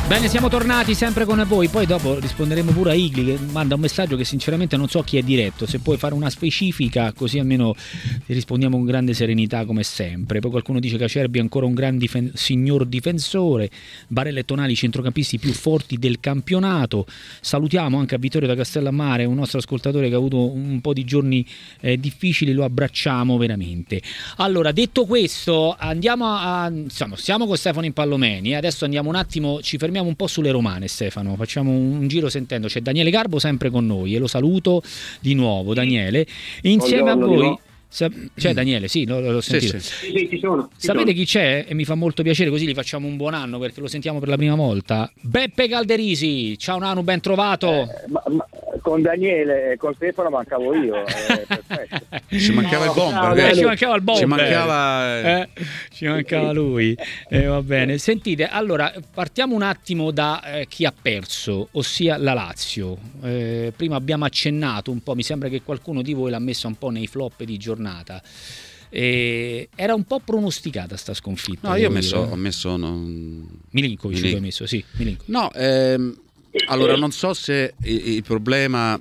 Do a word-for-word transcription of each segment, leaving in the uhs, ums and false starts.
Bene, siamo tornati sempre con voi, poi dopo risponderemo pure a Igli che manda un messaggio che sinceramente non so chi è diretto, se puoi fare una specifica così almeno rispondiamo con grande serenità come sempre. Poi qualcuno dice che Acerbi è ancora un gran difen- signor difensore, Barella e Tonali centrocampisti più forti del campionato. Salutiamo anche a Vittorio da Castellammare, un nostro ascoltatore che ha avuto un po' di giorni eh, difficili, lo abbracciamo veramente. Allora, detto questo, andiamo a, insomma, siamo con Stefano Impallomeni, adesso andiamo un attimo, ci fermiamo un po' sulle romane, Stefano, facciamo un giro sentendo, c'è Daniele Garbo sempre con noi e lo saluto di nuovo, Daniele, insieme a voi c'è Daniele, sì, l'ho, l'ho sentito. Sì, sì. Sì, ci sono, ci Sapete sono. chi c'è? E mi fa molto piacere, così gli facciamo un buon anno perché lo sentiamo per la prima volta. Beppe Calderisi, ciao Nanu, ben trovato. Eh, ma, ma, con Daniele e con Stefano mancavo io. Eh, perfetto. Ci mancava il bomber, no, ci mancava il bomber. Ci mancava, eh, ci mancava lui. Eh, va bene. Sentite, allora partiamo un attimo da eh, chi ha perso, ossia la Lazio. Eh, prima abbiamo accennato un po', mi sembra che qualcuno di voi l'ha messa un po' nei flop di giornata. Eh, era un po' pronosticata sta sconfitta. No, io ho messo, ho messo non... Milinkovic, Milink. l'ho messo, sì, Milinkovic. No, ehm, allora non so se il, il problema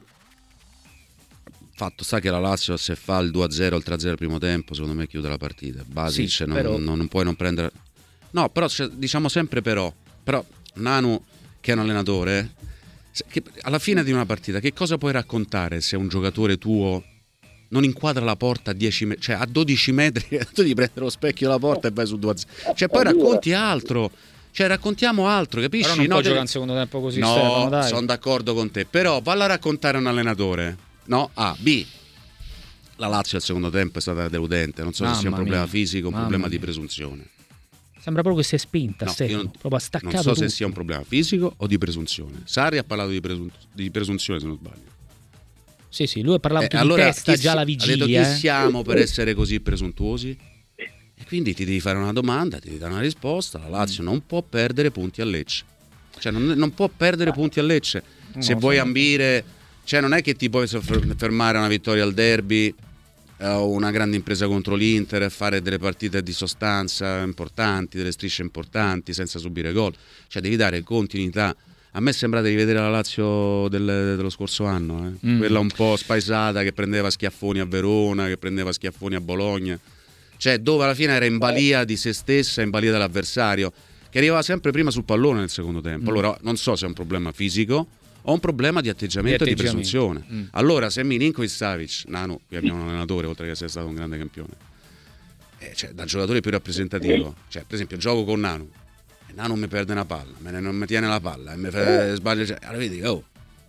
fatto sta che la Lazio se fa il due a zero o il tre a zero al primo tempo, secondo me chiude la partita. Basic Sì, non, però... non, non puoi non prendere. No, però diciamo sempre però, però Nanu che è un allenatore, che alla fine di una partita che cosa puoi raccontare se un giocatore tuo non inquadra la porta a dieci metri, cioè a dodici metri, tu devi prendere lo specchio della porta e vai su due a zero. Cioè poi racconti altro. Cioè raccontiamo altro, capisci? Però non no, può devi... giocare un secondo tempo così, no, Stefano, dai. Sono d'accordo con te, però valla a raccontare a un allenatore. No? A. B. La Lazio al secondo tempo è stata deludente, non so Mamma se sia un problema mia. fisico o un Mamma problema mia. di presunzione. Sembra proprio che si è spinta, No, Stefano, io non, proprio ha staccato non so tutto. se sia un problema fisico o di presunzione. Sarri ha parlato di, presun- di presunzione, se non sbaglio. Sì, sì, lui ha parlato Eh, di allora, testa chi già si- la ha detto vigilia. chi eh. siamo per essere così presuntuosi? E quindi ti devi fare una domanda, ti devi dare una risposta. La Lazio Mm. non può perdere punti a Lecce. Cioè non, non può perdere punti a Lecce. Se No, vuoi sì. ambire, cioè non è che ti puoi soffer- fermare a una vittoria al derby eh, o una grande impresa contro l'Inter e fare delle partite di sostanza importanti, delle strisce importanti senza subire gol. Cioè devi dare continuità. A me sembra di rivedere la Lazio del, dello scorso anno, eh. Mm. Quella un po' spaesata che prendeva schiaffoni a Verona, che prendeva schiaffoni a Bologna, cioè dove alla fine era in balia di se stessa, in balia dell'avversario, che arrivava sempre prima sul pallone nel secondo tempo. Mm. Allora non so se è un problema fisico o un problema di atteggiamento Di e di atteggiamento. presunzione. Mm. Allora se Milinkovic Savic, Nanu, qui abbiamo un allenatore oltre che essere stato un grande campione, eh, cioè da giocatore più rappresentativo, cioè per esempio gioco con Nanu, Nanu mi perde una palla, me ne, non mi tiene la palla e mi fa sbaglio, cioè, allora vedi, oh,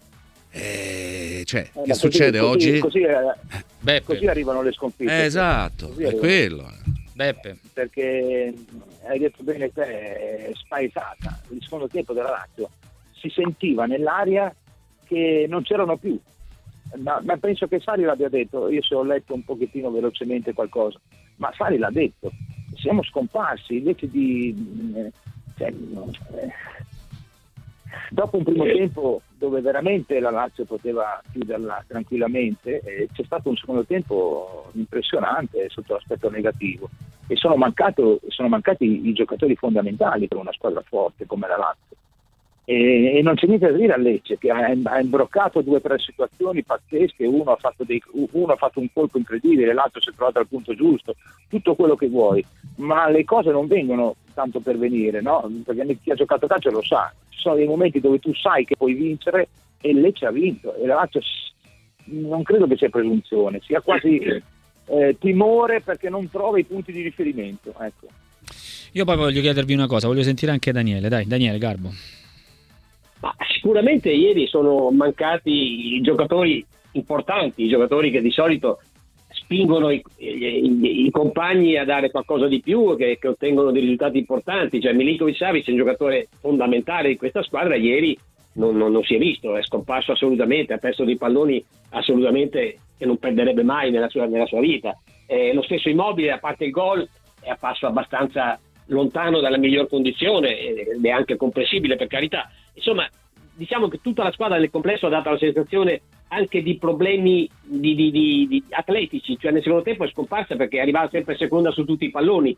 eh, cioè, Eh, che ma succede così, oggi? Così, eh, Beppe, così arrivano le sconfitte. Eh, esatto, Così è arrivano. quello. Beppe. Perché hai detto bene te, è spaesata. Il secondo tempo della Lazio si sentiva nell'aria che non c'erano più. Ma, ma penso che Sarri l'abbia detto, io se ho letto un pochettino velocemente qualcosa, ma Sarri l'ha detto, siamo scomparsi invece di... eh, cioè, eh, dopo un primo tempo dove veramente la Lazio poteva chiuderla tranquillamente, eh, c'è stato un secondo tempo impressionante sotto l'aspetto negativo e sono, mancato, sono mancati i giocatori fondamentali per una squadra forte come la Lazio. E, e non c'è niente da dire a Lecce che ha, ha imbroccato due o tre situazioni pazzesche, uno ha, fatto dei, uno ha fatto un colpo incredibile, l'altro si è trovato al punto giusto, tutto quello che vuoi, ma le cose non vengono tanto per venire, no? Perché chi ha giocato a calcio lo sa, ci sono dei momenti dove tu sai che puoi vincere e Lecce ha vinto e la Lazio non credo che sia presunzione, sia quasi eh, timore perché non trova i punti di riferimento, ecco. Io poi voglio chiedervi una cosa, voglio sentire anche Daniele, dai, Daniele Garbo. Ma sicuramente ieri sono mancati i giocatori importanti, i giocatori che di solito spingono i, i, i compagni a dare qualcosa di più, che, che ottengono dei risultati importanti. Cioè Milinkovic Savic è un giocatore fondamentale di questa squadra, ieri non, non, non si è visto, è scomparso assolutamente, ha perso dei palloni assolutamente che non perderebbe mai nella sua, nella sua vita. Eh, lo stesso Immobile, a parte il gol, è apparso abbastanza lontano dalla miglior condizione ed è anche comprensibile, per carità. Insomma, diciamo che tutta la squadra nel complesso ha dato la sensazione anche di problemi di, di, di, di atletici, cioè nel secondo tempo è scomparsa perché arrivava sempre seconda su tutti i palloni,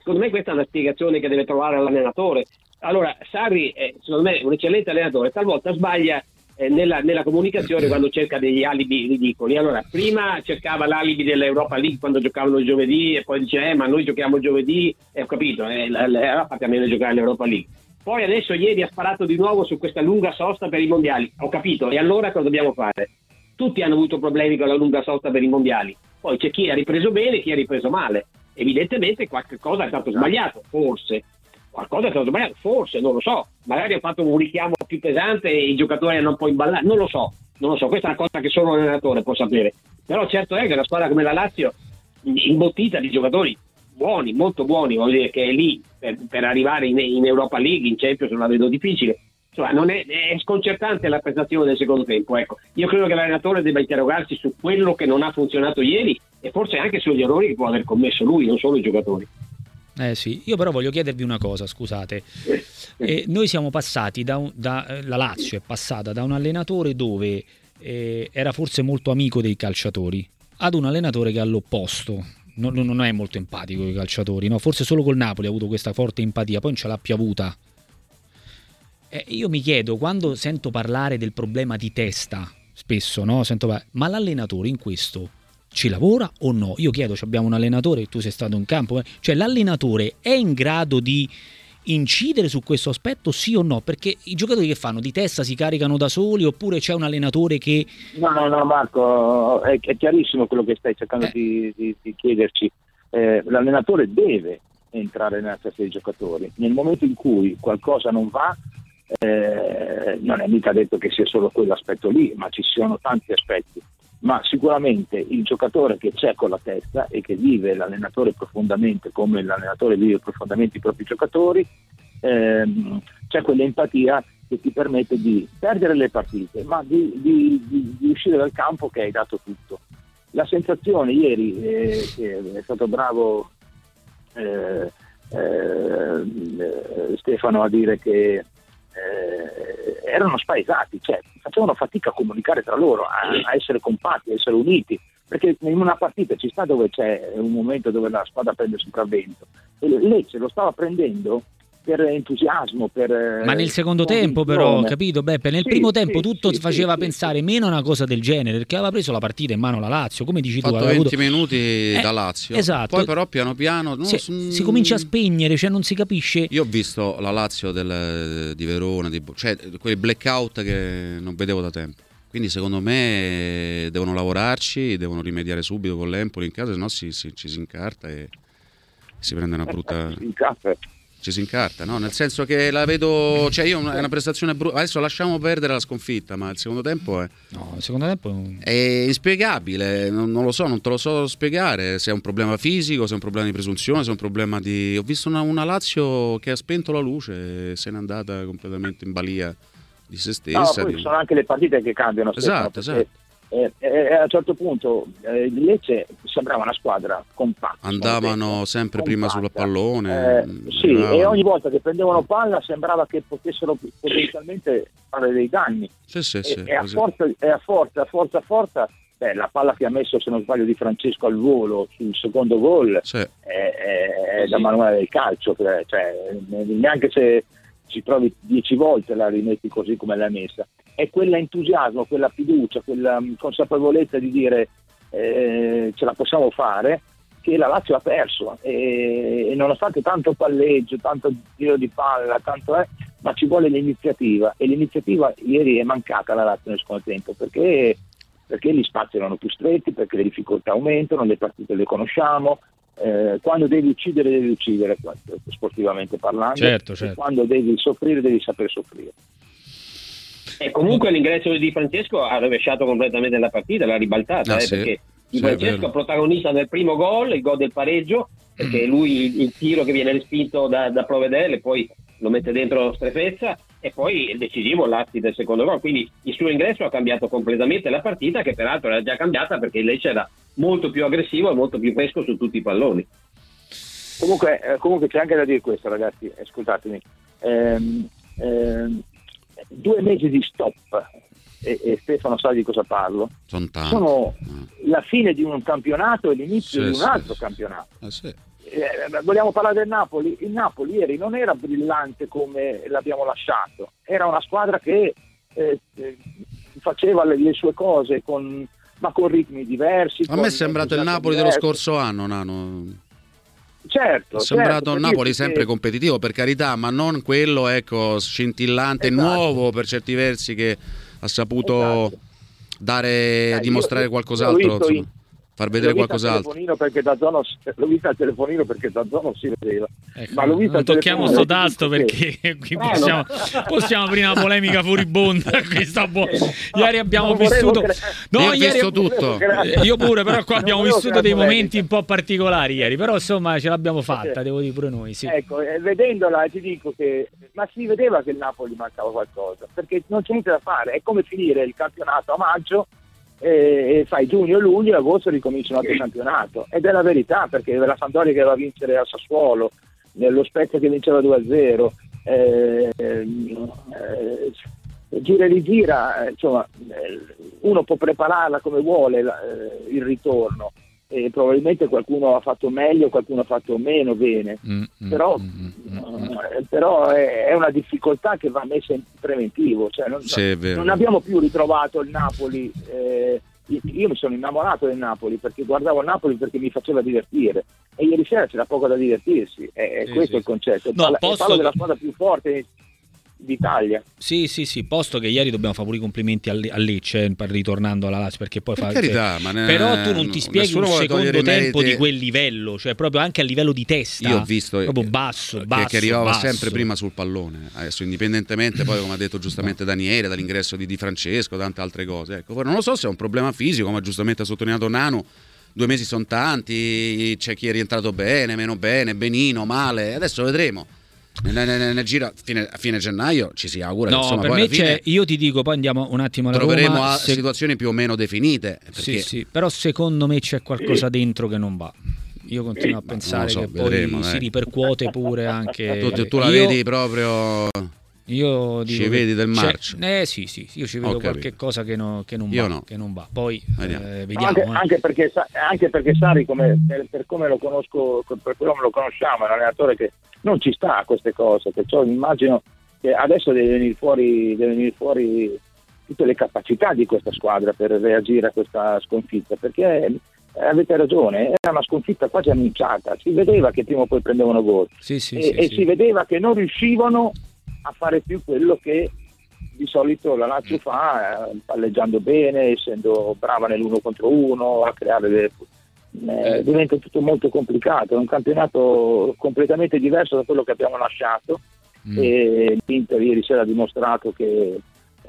secondo me questa è una spiegazione che deve trovare l'allenatore. Allora, Sarri è, secondo me, un eccellente allenatore, talvolta sbaglia eh, nella, nella comunicazione quando cerca degli alibi ridicoli. Allora, prima cercava l'alibi dell'Europa League quando giocavano il giovedì e poi dice, eh, ma noi giochiamo il giovedì, e ho capito, eh, fate a meno di giocare l'Europa League. Poi adesso ieri ha sparato di nuovo su questa lunga sosta per i mondiali, ho capito, e allora cosa dobbiamo fare? Tutti hanno avuto problemi con la lunga sosta per i mondiali, poi c'è chi ha ripreso bene e chi ha ripreso male. Evidentemente qualche cosa è stato sbagliato, forse. Qualcosa è stato sbagliato, forse, non lo so. Magari ha fatto un richiamo più pesante e i giocatori hanno un po' imballato, non lo so, non lo so, questa è una cosa che solo l'allenatore può sapere. Però certo è che una squadra come la Lazio, imbottita di giocatori buoni, molto buoni, vuol dire che è lì per, per arrivare in, in Europa League, in Champions, la vedo difficile. Insomma, non è, è sconcertante la prestazione del secondo tempo. Ecco, io credo che l'allenatore debba interrogarsi su quello che non ha funzionato ieri e forse anche sugli errori che può aver commesso lui, non solo i giocatori. Eh sì, io però voglio chiedervi una cosa, scusate. Eh, noi siamo passati da, un, da eh, la Lazio è passata da un allenatore dove eh, era forse molto amico dei calciatori ad un allenatore che all'opposto non, non è molto empatico con i calciatori, no? Forse solo col Napoli ha avuto questa forte empatia, poi non ce l'ha più avuta. Eh, io mi chiedo, quando sento parlare del problema di testa, spesso, no? Sento, ma l'allenatore in questo ci lavora o no? Io chiedo, abbiamo un allenatore, tu sei stato in campo, cioè l'allenatore è in grado di incidere su questo aspetto, sì o no? Perché i giocatori che fanno di testa si caricano da soli, oppure c'è un allenatore che... No, no, no Marco, è, è chiarissimo quello che stai cercando eh. di, di, di chiederci. Eh, l'allenatore deve entrare nella testa dei giocatori. Nel momento in cui qualcosa non va, eh, non è mica detto che sia solo quell'aspetto lì, ma ci sono tanti aspetti. Ma sicuramente il giocatore che c'è con la testa e che vive l'allenatore profondamente come l'allenatore vive profondamente i propri giocatori, ehm, c'è quell'empatia che ti permette di perdere le partite, ma di, di, di, di uscire dal campo che hai dato tutto. La sensazione ieri, eh, che è stato bravo eh, eh, Stefano a dire che Eh, erano spaesati, cioè facevano fatica a comunicare tra loro, a, a essere compatti, a essere uniti, perché in una partita ci sta dove c'è un momento dove la squadra prende sopravvento e Lecce lo stava prendendo per entusiasmo, per ma nel secondo tempo però, capito Beppe? Nel sì, primo tempo sì, tutto sì, faceva sì, pensare sì. meno a una cosa del genere, perché aveva preso la partita in mano la Lazio, come dici fatto tu, venti avuto... minuti eh, da Lazio, esatto. Poi però piano piano no, si, son... si comincia a spegnere, cioè non si capisce. Io ho visto la Lazio del, di Verona, di, cioè quei blackout che non vedevo da tempo. Quindi secondo me devono lavorarci, devono rimediare subito con l'Empoli in casa, se no si, si, ci si incarta e si prende una brutta... Ci si incarta, no? Nel senso che la vedo, cioè io è una prestazione brutta. Adesso lasciamo perdere la sconfitta, ma il secondo tempo è, no, il secondo tempo è inspiegabile. Non, non lo so, non te lo so spiegare. Se è un problema fisico, se è un problema di presunzione, se è un problema di. Ho visto una, una Lazio che ha spento la luce e se n'è andata completamente in balia di se stessa. No, poi di... sono anche le partite che cambiano. Esatto, Stefano, esatto. E eh, eh, a un certo punto eh, il Lecce sembrava una squadra compatta, andavano sempre compatta. Prima sul eh, pallone sì, e ogni volta che prendevano palla sembrava che potessero potenzialmente fare dei danni sì, sì, e, sì, e, a forza, e a forza a forza a forza beh, la palla che ha messo, se non sbaglio, di Francesco al volo sul secondo gol sì. è, è, è da manuale del calcio, cioè neanche se ci provi dieci volte la rimetti così come l'hai messa. È quell'entusiasmo, quella fiducia, quella consapevolezza di dire eh, ce la possiamo fare, che la Lazio ha perso e, e nonostante tanto palleggio, tanto giro di palla, tanto è, ma ci vuole l'iniziativa e l'iniziativa ieri è mancata alla Lazio nel secondo tempo perché, perché gli spazi erano più stretti, perché le difficoltà aumentano, le partite le conosciamo. Eh, quando devi uccidere devi uccidere, sportivamente parlando, certo, certo. Quando devi soffrire devi saper soffrire. E comunque l'ingresso di Francesco ha rovesciato completamente la partita, l'ha ribaltata, ah, eh, sì. perché Di sì, Francesco protagonista del primo gol, il gol del pareggio, perché lui il, il tiro che viene respinto da, da Provedel, poi lo mette dentro Strefezza, e poi il decisivo l'atti del secondo gol, quindi il suo ingresso ha cambiato completamente la partita, che peraltro era già cambiata perché il Lecce era molto più aggressivo e molto più fresco su tutti i palloni. Comunque, eh, comunque c'è anche da dire questo, ragazzi, ascoltatemi, ehm, ehm, due mesi di stop, e, e Stefano sa di cosa parlo, sono, sono la fine di un campionato e l'inizio sì, di un sì, altro sì. campionato. Ah, sì. eh, vogliamo parlare del Napoli? Il Napoli ieri non era brillante come l'abbiamo lasciato, era una squadra che eh, eh, faceva le, le sue cose con, ma con ritmi diversi. A me è sembrato il Napoli diversi. dello scorso anno, Nano. Certo, è sembrato certo, un Napoli sempre che... competitivo, per carità, ma non quello, ecco, scintillante, esatto. nuovo per certi versi, che ha saputo esatto. dare, eh, dimostrare io, qualcos'altro, insomma, far vedere l'ho qualcos'altro. Perché da zona, l'ho vista al telefonino perché da zona non si vedeva. Ecco, ma l'ho vista non tocchiamo sto tasto perché che... qui possiamo, possiamo aprire una polemica furibonda. Bu- ieri abbiamo non vissuto cre... no, io ho ieri visto tutto. Io pure, però qua abbiamo vissuto dei polemica. momenti un po' particolari ieri, però insomma ce l'abbiamo fatta, okay. devo dire pure noi, sì. Ecco, eh, vedendola ti dico che ma si vedeva che il Napoli mancava qualcosa, perché non c'è niente da fare, è come finire il campionato a maggio e fai giugno, luglio e agosto ricomincia un altro campionato, ed è la verità, perché la Sampdoria che va a vincere al Sassuolo, lo Spezia che vinceva due a zero, eh, eh, gira e rigira, insomma uno può prepararla come vuole la, eh, il ritorno, e probabilmente qualcuno ha fatto meglio, qualcuno ha fatto meno bene, mm, però, mm, mm, eh, però è, è una difficoltà che va messa in preventivo, cioè non, sì, non abbiamo più ritrovato il Napoli, eh, io mi sono innamorato del Napoli perché guardavo il Napoli perché mi faceva divertire, e ieri sera c'era poco da divertirsi, è, è sì, questo sì. il concetto. No, parlo, posso... parlo della squadra più forte d'Italia. Sì, sì, sì, posto che ieri dobbiamo fare pure i complimenti a Lecce, ritornando alla Lazio, perché poi per fa carità, ma ne... però tu non ti spieghi un secondo tempo meriti... di quel livello, cioè proprio anche a livello di testa. Io ho visto proprio basso, che, basso, che arrivava basso. sempre prima sul pallone, adesso indipendentemente poi, come ha detto giustamente Daniele, dall'ingresso di Di Francesco, tante altre cose, ecco, non lo so se è un problema fisico, come giustamente ha sottolineato Nanu. Due mesi sono tanti, c'è chi è rientrato bene, meno bene, benino, male, adesso vedremo. Nel, nel, nel giro fine, a fine gennaio ci si augura no, che insomma per poi me alla fine c'è, io ti dico, poi andiamo un attimo alla troveremo Roma, a se... situazioni più o meno definite, perché... sì, sì, però secondo me c'è qualcosa dentro che non va. Io continuo a pensare so, che vedremo, poi dai. si ripercuote pure anche tu, tu la io... vedi proprio Io dico ci vedi del marcio? Eh sì, sì, io ci vedo qualche cosa che, no, che, non va, no. che non va. Poi eh, vediamo. Anche, eh. anche, perché, anche perché Sarri, come, per, per come lo conosco, per come lo conosciamo, è un allenatore che non ci sta a queste cose. Perciò immagino che adesso deve venire fuori, deve venire fuori tutte le capacità di questa squadra per reagire a questa sconfitta. Perché eh, avete ragione, era una sconfitta quasi annunciata. Si vedeva che prima o poi prendevano gol. Sì, sì, e sì, e sì. si vedeva che non riuscivano a fare più quello che di solito la Lazio fa, eh, palleggiando bene, essendo brava nell'uno contro uno, a creare le, eh, diventa tutto molto complicato, è un campionato completamente diverso da quello che abbiamo lasciato, mm. e l'Inter ieri sera ha dimostrato che,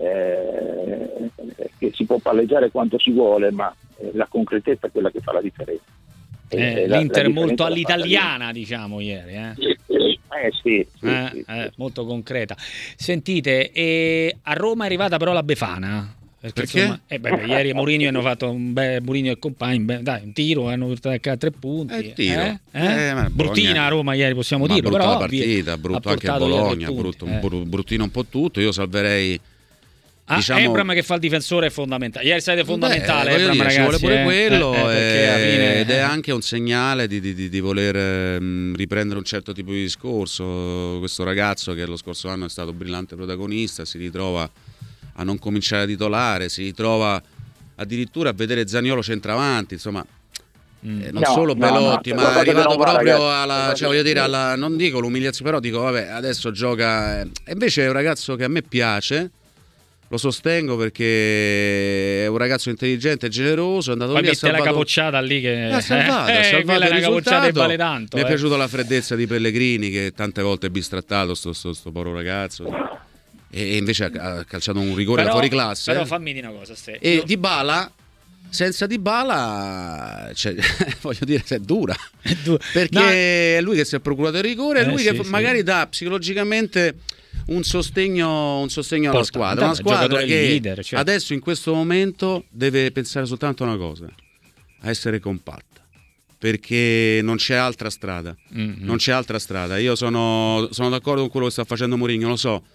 eh, che si può palleggiare quanto si vuole, ma la concretezza è quella che fa la differenza. Eh, la, L'Inter la molto all'italiana, diciamo, ieri, eh? Eh sì, sì, eh, sì, eh, sì. molto concreta. Sentite, e a Roma è arrivata però la Befana. Perché, Perché? Insomma, eh, beh, ieri Mourinho hanno fatto un bel Mourinho e compagni, beh, dai, un tiro, hanno portato a tre punti. Eh, tiro. Eh? Eh? Eh, bruttina a Roma ieri, possiamo ma dirlo, brutta però la partita, brutto anche il Bologna, brutto, eh. bruttino un po' tutto. Io salverei Ah, diciamo... Ebram che fa il difensore è fondamentale. Ieri siete fondamentale, Beh, Ebram, dire, ragazzi, ci vuole pure eh? quello, eh, eh, e... fine, ed è eh. anche un segnale di, di, di voler ehm, riprendere un certo tipo di discorso. Questo ragazzo che lo scorso anno è stato brillante protagonista si ritrova a non cominciare a titolare, si ritrova addirittura a vedere Zaniolo centravanti, insomma. Mm. Eh, non no, solo no, Belotti, no, ma è arrivato va, proprio ragazzi. alla, cioè voglio dire, alla, non dico l'umiliazione, però dico vabbè, adesso gioca, eh. E invece è un ragazzo che a me piace, lo sostengo perché è un ragazzo intelligente e generoso, è andato poi lì, ha mette salvato... la capocciata lì che ha salvato, eh, ha salvato il la capocciata risultato. vale tanto, Mi eh. è piaciuta la freddezza di Pellegrini, che tante volte è bistrattato sto, sto, sto povero ragazzo, e invece ha calciato un rigore però, da fuori classe. Però fammi dire una cosa, Ste. E Io... Dybala, senza Dybala, cioè, voglio dire, è dura, È du- perché no. è lui che si è procurato il rigore, è Eh, lui sì, che sì. magari dà psicologicamente un sostegno, un sostegno alla Porta, squadra, una giocatore squadra che leader, cioè. adesso in questo momento deve pensare soltanto a una cosa: a essere compatta, perché non c'è altra strada. Mm-hmm. Non c'è altra strada. Io sono, sono d'accordo con quello che sta facendo Mourinho, lo so,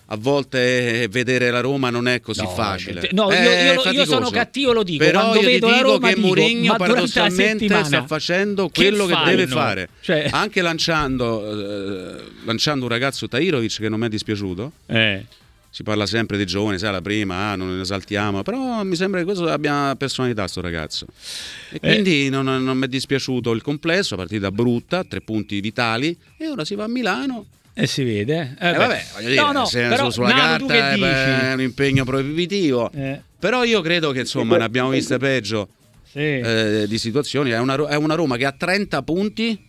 a volte vedere la Roma non è così no, facile. No, io, io, io sono cattivo, lo dico. Però quando io vedo ti dico la Roma, che dico, Mourinho ma paradossalmente sta facendo quello che, che deve fare. Cioè... Anche lanciando, eh, lanciando un ragazzo Tahirovic che non mi è dispiaciuto. Eh. Si parla sempre di giovani, sai, la prima, ah, non ne esaltiamo, però mi sembra che questo abbia personalità sto ragazzo. E quindi eh. non, non mi è dispiaciuto il complesso, partita brutta, tre punti vitali, e ora si va a Milano. E si vede. Eh, eh vabbè, voglio dire, no, no, se però, sulla Nano, carta è, è un impegno proibitivo, eh. però io credo che insomma ne abbiamo viste peggio sì. eh, di situazioni. È una, è una Roma che ha trenta punti,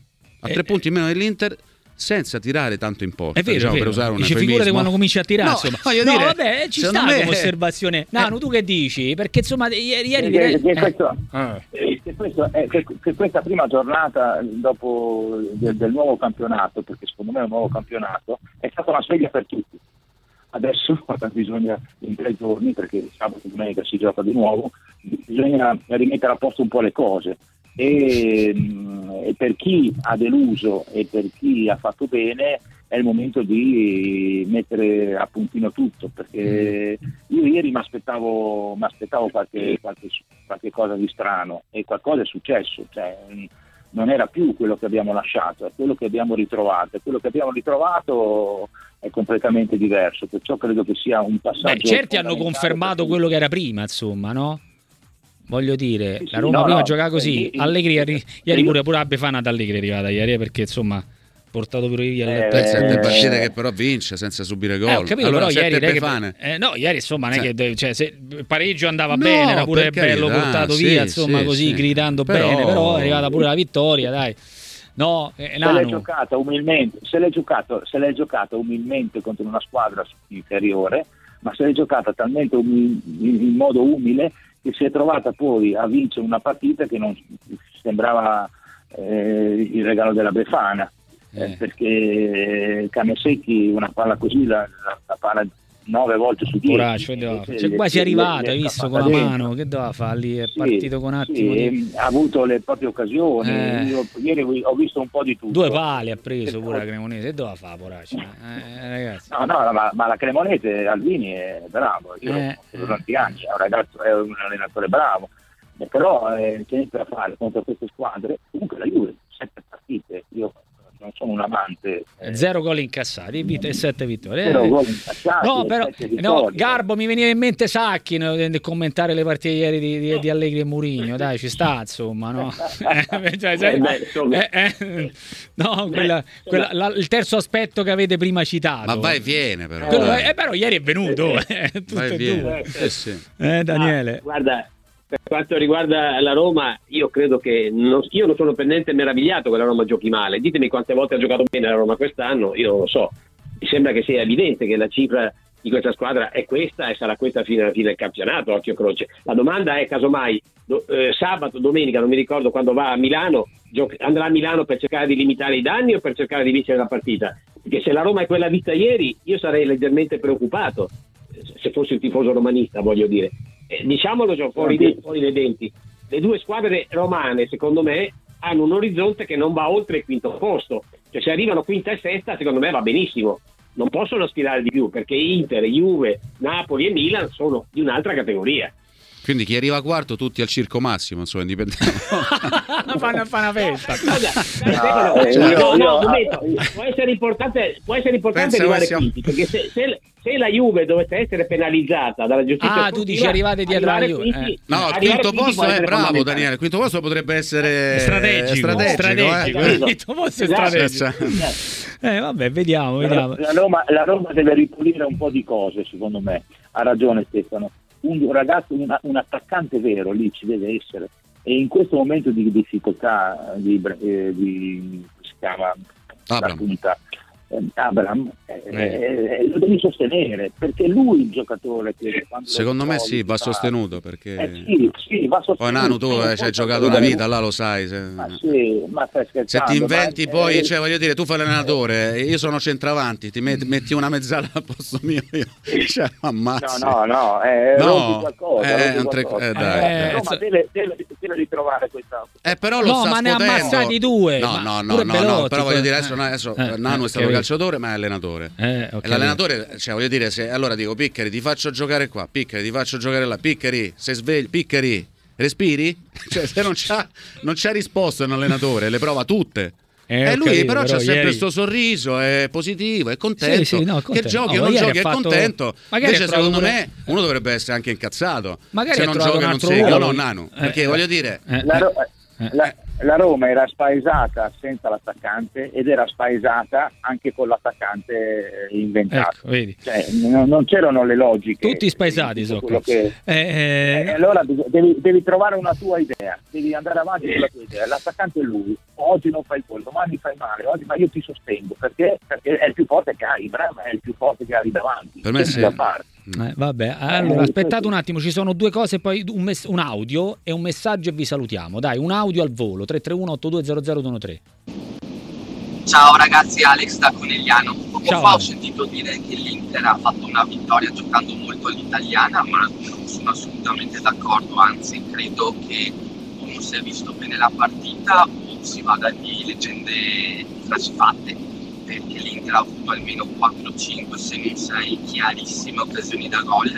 a tre eh, punti in meno dell'Inter, senza tirare tanto in porta, è vero, diciamo, è vero. per usare un Dice, eufemismo. figurati quando cominci a tirare, no, insomma. Voglio no dire, vabbè, ci sta me... come osservazione. Nano, tu che dici? Perché insomma ieri, ieri che, direi... che, questo, eh. che, questo, eh, che, che questa prima giornata dopo del, del nuovo campionato, perché secondo me è un nuovo campionato, è stata una sveglia per tutti. Adesso bisogna, in tre giorni, perché sabato e domenica si gioca di nuovo, bisogna rimettere a posto un po' le cose. E, e per chi ha deluso e per chi ha fatto bene è il momento di mettere a puntino tutto, perché io ieri mi aspettavo mi aspettavo qualche, qualche, qualche cosa di strano, e qualcosa è successo, cioè, non era più quello che abbiamo lasciato, è quello che abbiamo ritrovato, e quello che abbiamo ritrovato è completamente diverso, perciò credo che sia un passaggio. Beh, certi hanno confermato quello che era prima, insomma, no? Voglio dire, sì, sì, la Roma no, prima no, giocava così. io, Allegri io, ieri, io, pure pure a Befana ad Allegri è arrivata ieri, perché insomma portato pure via eh, il sette eh, partite che però vince senza subire gol. Eh, ho capito, allora, però ieri Befane. Che, eh, no, ieri insomma non è cioè, che cioè, se il pareggio andava no, bene, era pure bello carità, portato sì, via, insomma, sì, così sì. gridando però... bene, però è arrivata pure la vittoria, dai. No, eh, se Nano. l'è giocata umilmente, se l'è giocato, se l'è giocata umilmente contro una squadra inferiore, ma se l'è giocata talmente umil- in modo umile che si è trovata poi a vincere una partita che non sembrava eh, il regalo della Befana, eh. Eh, perché Canesecchi una palla così la, la, la palla nove volte su dieci. Poraccio, cioè, quasi è arrivato, hai visto, con la mano, che doveva fare lì, è sì, partito con un attimo sì, di... ha avuto le proprie occasioni, eh. io ieri ho visto un po' di tutto. Due pali ha preso pure la Cremonese, e doveva fare, poraccio, eh, ragazzi. No, no, ma, ma la Cremonese, Alvini è bravo, io eh. ho tanti anni, è un ragazzo, è un allenatore bravo, eh, però eh, c'è niente da fare contro queste squadre. Comunque la Juve, sette partite, io non sono un amante. Eh, zero gol incassati e sette vittorie. Zero gol incassati. No, però no, Garbo, mi veniva in mente Sacchi nel commentare le partite ieri di, di, di Allegri e Mourinho. Dai, ci sta, insomma, no? cioè, sai, eh, eh, no, quella, quella, la, il terzo aspetto che avete prima citato. Ma vai e viene, però. Quello, eh, però ieri è venuto. Eh, vai e viene. Eh, sì. eh, Daniele. Ah, guarda. Per quanto riguarda la Roma, io credo che non, io non sono per niente meravigliato che la Roma giochi male. Ditemi quante volte ha giocato bene la Roma quest'anno, io non lo so. Mi sembra che sia evidente che la cifra di questa squadra è questa e sarà questa fino alla fine del campionato, occhio croce. La domanda è casomai do, eh, sabato, domenica, non mi ricordo quando va a Milano, gioc- andrà a Milano per cercare di limitare i danni o per cercare di vincere la partita? Perché se la Roma è quella vista ieri, io sarei leggermente preoccupato, se fossi un tifoso romanista, voglio dire. Eh, diciamolo già fuori, de- fuori dai denti, le due squadre romane secondo me hanno un orizzonte che non va oltre il quinto posto, cioè se arrivano quinta e sesta secondo me va benissimo, non possono aspirare di più perché Inter, Juve, Napoli e Milan sono di un'altra categoria. Quindi chi arriva quarto tutti al Circo Massimo, insomma, indipendentemente. fanno fa una festa. No, no, no, no, no, momento. Può essere importante, può essere importante arrivare siamo... quinti, perché se, se, se la Juve dovesse essere penalizzata dalla giustizia, ah, tu dici arrivate dietro alla Juve. Quinti, eh. No, il quinto posto è bravo, Daniele. Il quinto posto potrebbe essere strategico. strategico, strategico. Eh. Il quinto posto è strategico. Eh, vabbè, vediamo, vediamo. La Roma, la Roma deve ripulire un po' di cose, secondo me. Ha ragione Stefano. Un ragazzo, un, un attaccante vero lì ci deve essere, e in questo momento di difficoltà di, eh, di si chiama Abram. la punta eh, Abram eh, eh. lo devi sostenere, perché lui il giocatore che secondo me sì, va sostenuto, perché eh, sì, sì, va sostenuto. Poi Nanu, tu eh, ci hai giocato una vita, là lo sai, se, ma sì, ma stai scherzando, se ti inventi ma, poi, eh, cioè voglio dire, tu fai l'allenatore, io sono centravanti, ti metti, metti una mezzala al posto mio, io cioè, ammazzi. no no no eh, no rompi qualcosa, eh, rompi un tre, qualcosa. eh, dai, eh, Roma deve, deve, deve ritrovare questa eh, però lo no, sta ma scuotendo. ne ha ammazzati due. No, no, no, no, no, però voglio dire adesso, adesso eh, Nanu è stato capito, calciatore ma è allenatore. Eh, okay. E l'allenatore, cioè voglio dire, se allora dico Piccheri ti faccio giocare qua, Piccheri ti faccio giocare là, Piccheri sei sveglio, Piccheri respiri? Cioè se non c'ha, non c'ha risposto un allenatore, le prova tutte. Eh, e lui capito, però, però c'ha sempre ieri... questo sorriso, è positivo, è contento, sì, sì, no, contento. che giochi no, o non giochi è fatto... contento. Magari invece secondo pure... me uno dovrebbe essere anche incazzato magari se non gioca e non segue, no Nanu, eh, perché eh, voglio dire eh, la, Ro- eh, la, la Roma era spaesata senza l'attaccante ed era spaesata anche con l'attaccante inventato, ecco, vedi. Cioè, non, non c'erano le logiche, tutti spaesati so che... eh, eh... E allora devi, devi trovare una tua idea, devi andare avanti con la tua idea. L'attaccante è lui, oggi non fai quello, domani fai male, oggi, ma io ti sostengo perché, perché è il più forte che hai, Ibra è il più forte che hai davanti, per me sì. da fare. Eh, vabbè, allora aspettate un attimo, ci sono due cose, poi un, mess- un audio e un messaggio e vi salutiamo. Dai, un audio al volo, tre tre uno otto due zero zero due uno tre. Ciao ragazzi, Alex da Conegliano. Poco Ciao. fa ho sentito dire che l'Inter ha fatto una vittoria giocando molto all'italiana, ma non sono assolutamente d'accordo, anzi credo che o non si è visto bene la partita o si vada di leggende trasfatte, perché l'Inter ha avuto almeno quattro cinque se non sei chiarissime occasioni da gol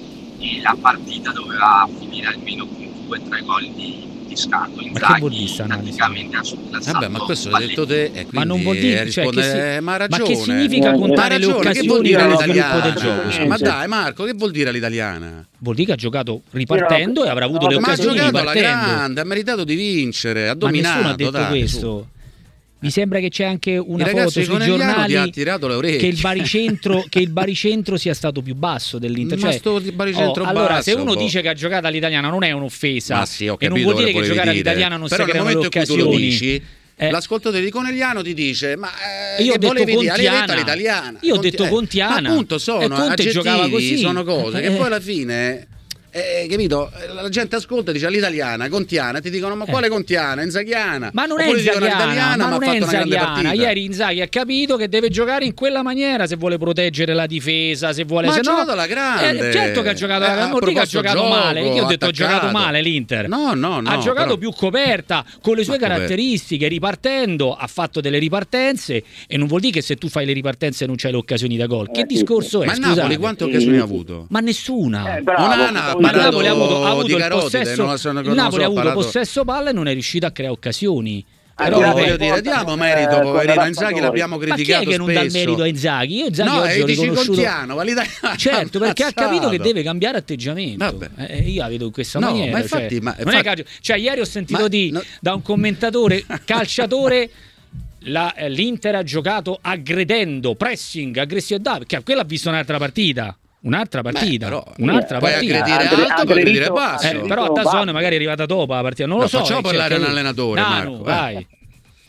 e la partita doveva finire almeno con due tre gol di, di scarto. Inzaghi praticamente ha surclassato. Vabbè, ma questo l'hai detto te, e quindi ma non vuol dire, cioè, risponde, che si... eh, ma ha ragione. Ma che significa Eh, contare ha le ragione, occasioni che vuol dire nello all'italiana? sviluppo del gioco? Ma dai Marco, che vuol dire all'italiana? Vuol dire che ha giocato ripartendo e avrà avuto no, le Ma ha occasioni giocato alla ripartendo. grande, ha meritato di vincere, ha Ma nessuno dominato. ha detto dai, questo. Mi sembra che c'è anche una il foto ragazzo di sui Conegliano giornali ti ha tirato le orecchie. che il baricentro che il baricentro sia stato più basso dell'Inter. Ma cioè, sto baricentro oh, allora, basso, se uno boh. dice che ha giocato all'italiana non è un'offesa, Ma sì, ho e non capito vuol dire che volevi giocare dire. all'italiana non Però si nel creano le momento in cui tu lo occasioni. dici, Eh. l'ascoltatore di Conegliano ti dice ma eh, Io ho che detto volevi dire? Hai detto Contiana. all'italiana. Io ho Conti- detto eh, Contiana. ma appunto E sono Conte aggettivi, giocava così. sono cose che Eh. poi alla fine eh, capito? La gente ascolta e dice all'italiana, Contiana, ti dicono ma Eh. quale Contiana? Inzaghiana. Ma non è Oppure ti dicono Inzaghiana, all'italiana, ma non ha è fatto una grande Inzaghiana. partita. Ieri Inzaghi ha capito che deve giocare in quella maniera se vuole proteggere la difesa, se vuole Ma se ha no, giocato alla grande. Eh, certo che ha giocato Eh, alla grande, ha non dico ha proposto giocato gioco, male, io ho detto ha giocato attaccato. male l'Inter. No, no, no. Ha giocato però... più coperta, con le sue Ma caratteristiche, ripartendo, ha fatto delle ripartenze e non vuol dire che se tu fai le ripartenze non c'hai le occasioni da gol. Che Eh, discorso è? Ma il Scusate. Napoli quante occasioni ha avuto? Ma nessuna. Eh, bravo, Onana ha poi- Ma il Napoli ha avuto, ha parlato avuto di il Carotide, possesso, non la so- non il Napoli so, ha avuto parlato- possesso palla e non è riuscito a creare occasioni. Ah, Però Però vabbè, voglio dire, porta, diamo eh, merito, con poverino la Inzaghi, Raspadori. l'abbiamo Ma chi è criticato che non dà il spesso. merito a Inzaghi? Io Inzaghi No, oggi e l'ho dici riconosciuto. Contiano, ma l'italiano. Certo, perché ha capito che ammazzato. deve cambiare atteggiamento. Vabbè. Eh, io la vedo in questa No, maniera. ma infatti- cioè, ma non è infatti- che- cioè, ieri ho sentito Ma- di, no- da un commentatore calciatore. La, eh, L'Inter ha giocato aggredendo, pressing, aggressività, perché quella ha visto un'altra partita. Un'altra partita, però, un'altra puoi partita. aggredire Aggre- alto, puoi aggredire aggredito- basso. Eh, però a Dazon magari è arrivata dopo la partita, non lo No, so. facciamo eh, parlare cioè, un allenatore, Nanu, Marco, vai. eh.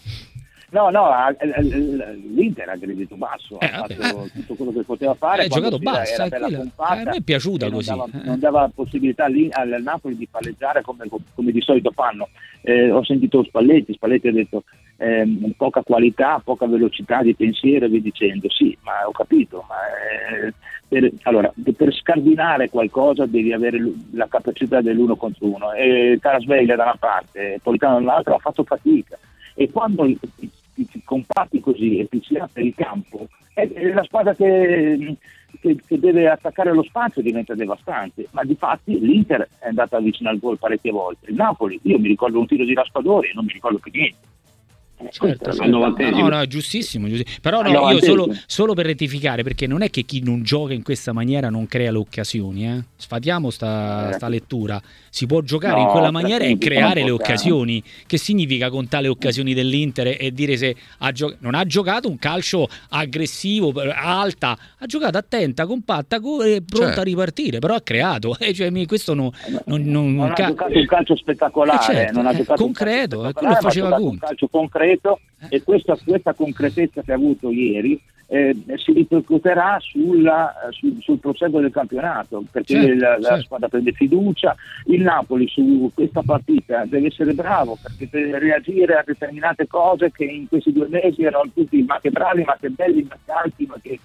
No, no, a- a- a- l'Inter ha aggredito basso, Eh, ha vabbè. fatto tutto quello che poteva fare. Eh, quando giocato c'era- basso, era eh, bella quella- compatta a me è piaciuta e non così, dava, eh. non dava possibilità lì al Napoli di palleggiare come, come di solito fanno. Eh, ho sentito Spalletti, Spalletti ha detto ehm, poca qualità, poca velocità di pensiero e via dicendo. Sì, ma ho capito, ma eh, per, allora, per scardinare qualcosa devi avere l- la capacità dell'uno contro uno. E Carasveglia da una parte e Politano dall'altra ha fatto fatica. E quando ti, ti, ti compatti così e ti si apre il campo, è, è la squadra che, che, che deve attaccare lo spazio diventa devastante. Ma di fatti l'Inter è andata vicino al gol parecchie volte. Il Napoli, io mi ricordo un tiro di Raspadori e non mi ricordo più niente. Eh, Certo, questo sì. è il novantesimo. No, no, è giustissimo, giustissimo. Però no, Al io novantesimo. solo, solo per rettificare, perché non è che chi non gioca in questa maniera non crea le occasioni, eh? Sfatiamo sta, Eh. sta lettura. Si può giocare No, in quella maniera e appunto, creare le non possiamo. occasioni. Che significa contare le occasioni dell'Inter e dire se ha gio- non ha giocato un calcio aggressivo, alta, ha giocato attenta, compatta, co- e pronta Certo. a ripartire, però ha creato. Eh, cioè, mi- questo no, non, non, non ca- ha giocato un calcio spettacolare, Eh, certo, non ha eh, giocato concreto, un eh, calcio quello spettacolare, ma ha faceva giocato un Conte. calcio concreto e questa, questa concretezza che ha avuto ieri eh, si ripercuoterà sulla, sul, sul proseguo del campionato, perché Certo, la, la certo. squadra prende fiducia. Il Napoli su questa partita deve essere bravo perché deve reagire a determinate cose che in questi due mesi erano tutti ma che bravi, ma che belli, ma che alti, ma che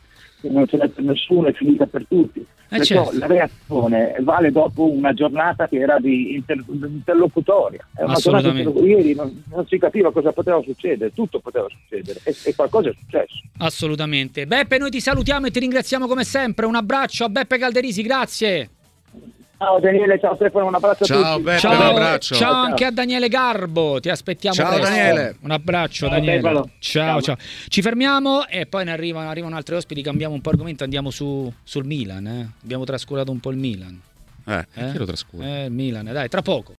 che non ce n'è per nessuno, è finita per tutti. Eh, Perciò certo. la reazione vale dopo una giornata che era di inter- interlocutoria. È una giornata Assolutamente. che ieri non, non si capiva cosa poteva succedere, tutto poteva succedere e, e qualcosa è successo. Assolutamente. Beppe, noi ti salutiamo e ti ringraziamo come sempre. Un abbraccio a Beppe Calderisi, grazie. Ciao Daniele, ciao Stefano, un abbraccio Ciao, a tutti. Beppe, Ciao, un abbraccio. ciao Ciao. anche a Daniele Garbo, ti aspettiamo Ciao, presto. Daniele. Un abbraccio, Ciao, Daniele. Stefano. Ciao, Ciao. ciao. Ci fermiamo e poi ne arrivano, arrivano altri ospiti, cambiamo un po' argomento, andiamo su, sul Milan. Eh. Abbiamo trascurato un po' il Milan. Eh, Eh? chi lo trascura? Eh, il Milan, dai, tra poco.